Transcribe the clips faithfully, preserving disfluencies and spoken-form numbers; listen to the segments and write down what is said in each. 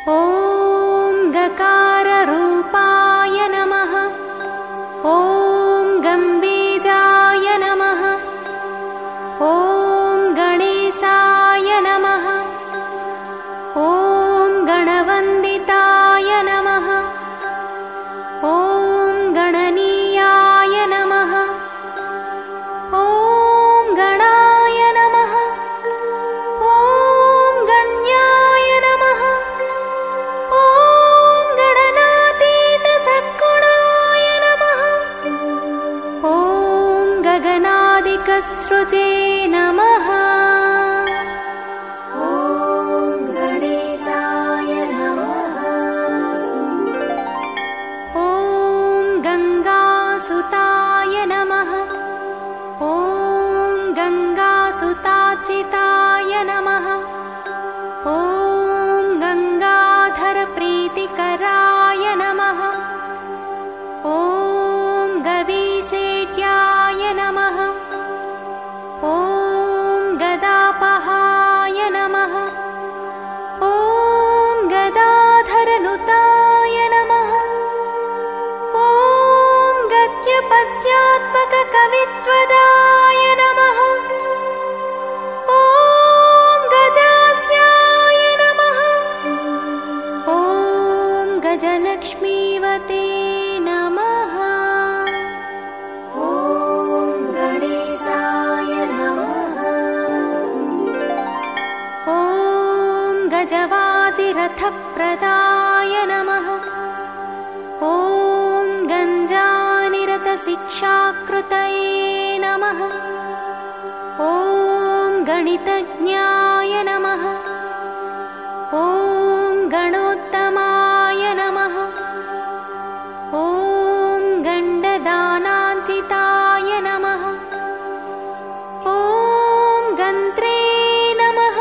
ॐ गकाररूपाय नमः। ॐ गम्बीजाय नमः। ॐ गणेशाय नमः। ॐ गणवन्दिताय नमः। ॐ गणनीयाय नमः। ॐ गणाय नमः। ॐ गण्याय नमः। ॐ गणनातीत सद्गुणाय नमः। ॐ गगनादिकसृजे नमः। ॐ गणेशाय नमः। ॐ गङ्गासुताय नमः। ॐ गङ्गासुताचिताय नमः। ॐ गङ्गाधरप्रीतिकराय नमः। ॐ गवीसेट्याय नमः। ॐ गदापहाय नमः। ॐ गदाधरनुताय नमः। ॐ गद्यपद्यात्मककवित्वदाय नमः। ॐ गजास्याय नमः। ॐ गजलक्ष्मीवते नमः। ॐ गणेशाय नमः। ॐ गजवाजिरथप्रदाय नमः। ॐ गञ्जानिरतशिक्षाकृतये नमः। ॐ गणितज्ञाय नमः। ॐ गणोत्तमाय नमः। ॐ गण्डदानाञ्चिताय नमः। ॐ गन्त्रे नमः।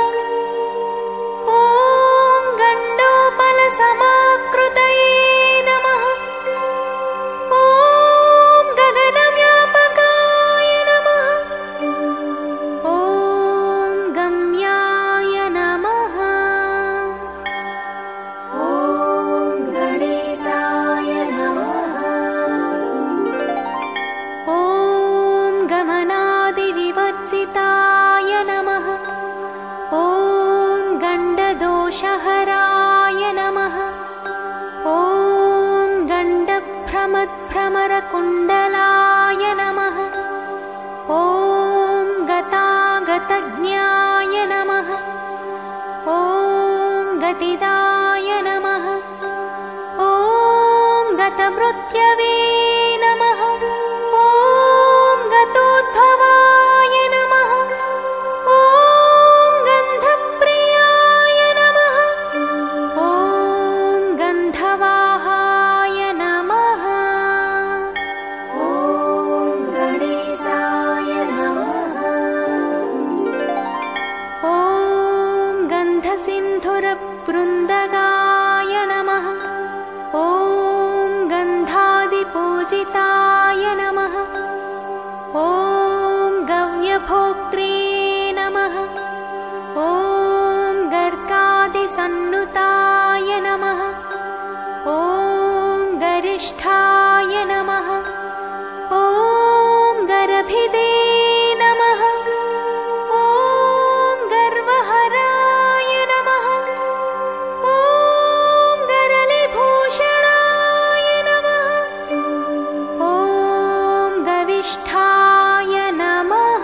ॐ गण्डोपलसमाकृतये नमः। ॐ गगनव्यापकाय नमः। ॐ गम्याय नमः। ॐ गणेशाय नमः। ॐ गमनादिविवर्जिताय नमः। ॐ गण्डदोषहराय नमः। ॐ गण्डभ्रमद्भ्रमरकुण्डलाय नमः। ॐ गतागतज्ञाय नमः। ॐ गतिदाय नमः। ॐ गतमृत्यवे नमः। ॐ गतोद्भवाय नमः। ॐ गन्धप्रियाय नमः। ॐ गन्धवाहाय नमः। ॐ गणेशाय नमः। ॐ गन्धसिन्धुरवृन्दगाय नमः। ॐ गन्धादिपूजिताय नमः। ॐ गव्यभोक्त्रे नमः। ॐ गर्गादिसन्नुताय नमः। ॐ गरिष्ठाय नमः। ॐ गर्भिदे नमः। ॐ गर्वहराय नमः। ॐ गरलिभूषणाय नमः। ॐ गविष्ठाय नमः।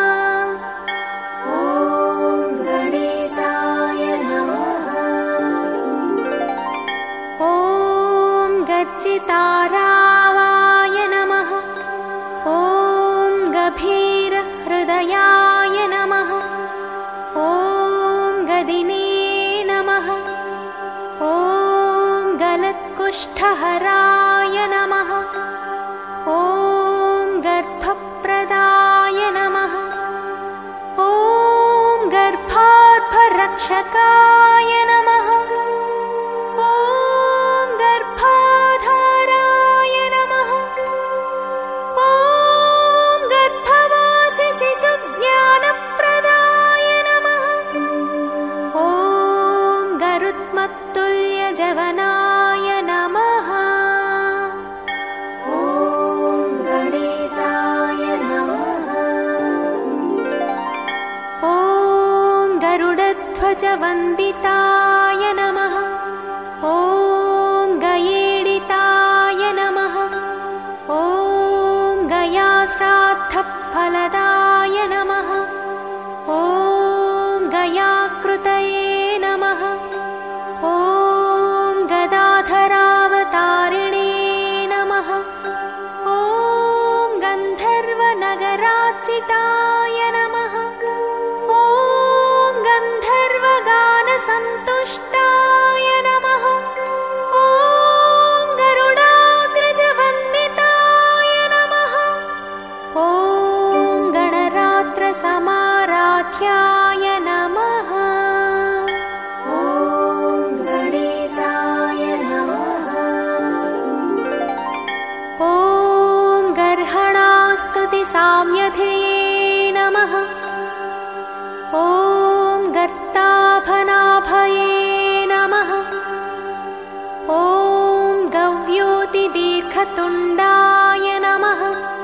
ॐ गणेशाय नमः। ॐ गज्जितारावाय नमः। ॐ गभीरहृदयाय नमः। ॐ गदिने नमः। ॐ गलत्कुष्ठहराय नमः। ॐ गर्भप्रदाय नमः। ॐ गर्भार्भरक्षकाय नमः। ॐ गर्भाधाराय नमः। ॐ गर्भवासिशिशुज्ञानप्रदाय नमः। ॐ गरुत्मत्तुल्य गजवन्दिताय नमः। ॐ गयेडिताय नमः। ॐ गयाश्राद्धफलदाय नमः। ॐ गयाकृतये नमः। ॐ गदाधरावतारिणे नमः। ॐ गन्धर्वनगरार्चिताय नमः। ॐ गन्धर्वगानसन्तुष्टाय नमः। ॐ गरुडाग्रजवन्दिताय नमः। ॐ गणरात्रसमाराध्याय नमः। ॐ गणेशाय नमः। ॐ गर्हणास्तुतिसाम्यधिये नमः। ॐ गर्ताभनाभये नमः। ॐ गव्योतिदीर्घतुण्डाय नमः।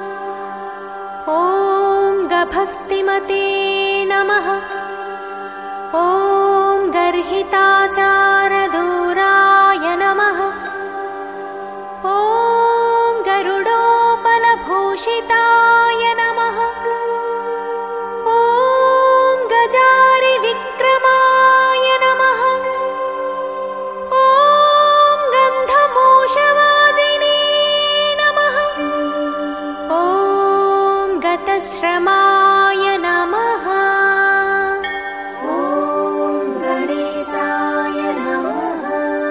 ॐ गभस्तिमते नमः। ॐ गर्हिताचारदूराय नमः। ॐ गरुडोपलभूषिताय नमः। ॐ गजारिविक्रमाय नमः। ॐ गन्धमोषवाजिने नमः। ॐ गतश्रमाय नमः। ॐ गणेशाय नमः।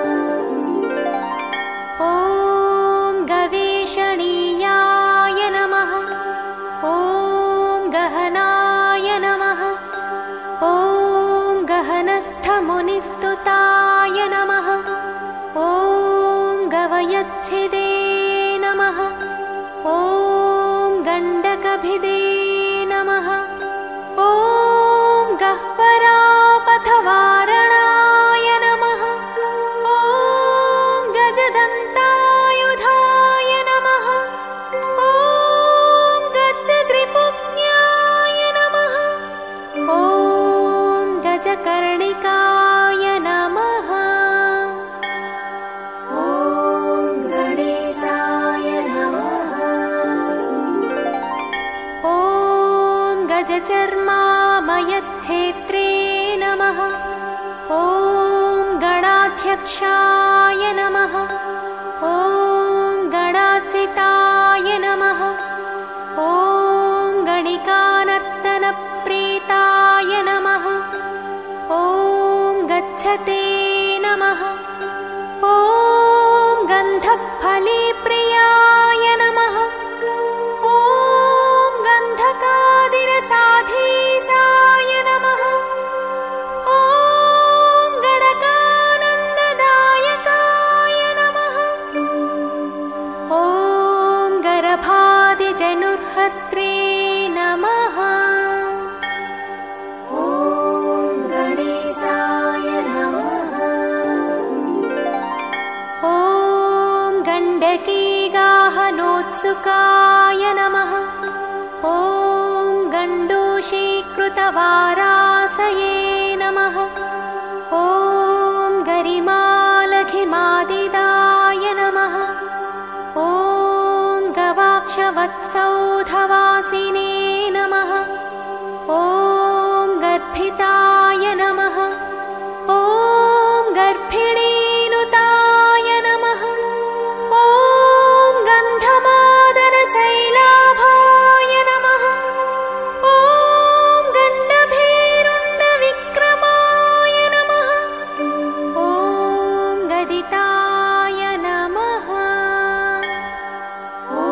ॐ गवेषणीयाय नमः। ॐ गहनाय नमः। ॐ गहनस्थमुनिस्तुताय नमः। ॐ गवयच्छिदे नमः। ॐ गण्डकभिदे नमः। ॐ गह्वरापथवारणाय नमः। ॐ गजदन्तायुधाय नमः। ॐ गजत्रिपुज्ञाय नमः। ॐ गजकर्णिकाय नमः। ॐ गणेशाय नमः। ॐ गजचर्मामयच्छेत्रे नमः। ॐ गणाध्यक्षाय नमः। ॐ गणार्चिताय नमः। ॐ गणिकानर्तनप्रीताय नमः। ॐ गच्छते नमः। ॐ गन्धफलीप्रियाय नमः। ॐ गन्धकादिरसाधीशाय नमः। ॐ गणकानन्ददायकाय नमः। ॐ गरभादिजनुर्हर्त्रे नमः। ॐ गणेशाय नमः। ॐ गण्डकीगाहनोत्सुकाय नमः। ॐ गण्डूषीकृतवारासये नमः। ॐ गरिमालघिमादिदाय नमः। ॐ गवाक्षवत्सौधवासिने नमः। ॐ गर्भिताय नमः। ॐ गर्भिणीनुताय नमः। ॐ गन्धमादनशैलाभाय नमः। ॐ गण्डभीरुण्डविक्रमाय नमः। ॐ गदिताय नमः। ॐ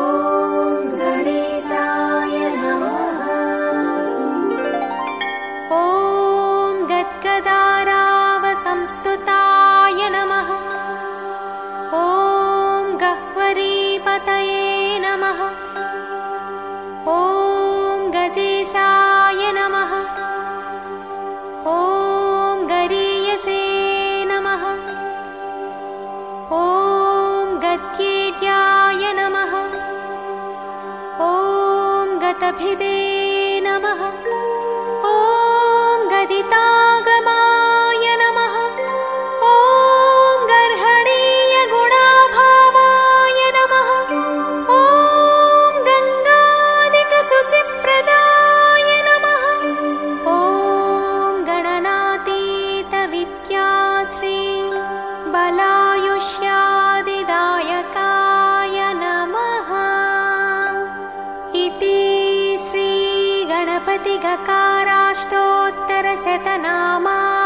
गणेशाय नमः। ॐ गद्गदारावसंस्तुताय गकाराष्टोत्तरशतनामा